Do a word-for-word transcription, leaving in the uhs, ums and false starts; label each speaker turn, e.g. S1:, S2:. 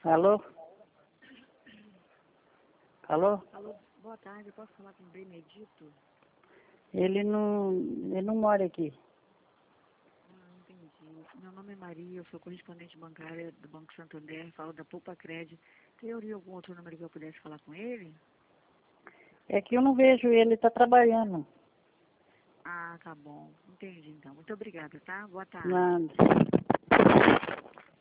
S1: Alô? Alô?
S2: Alô, boa tarde, eu posso falar com o Benedito?
S1: Ele não, ele não mora aqui.
S2: Ah, entendi. Meu nome é Maria, eu sou correspondente bancária do Banco Santander, falo da Poupa Cred. Teria algum outro número que eu pudesse falar com ele?
S1: É que eu não vejo ele, tá trabalhando.
S2: Ah, tá bom. Entendi, então. Muito obrigada, tá? Boa tarde.
S1: Nada.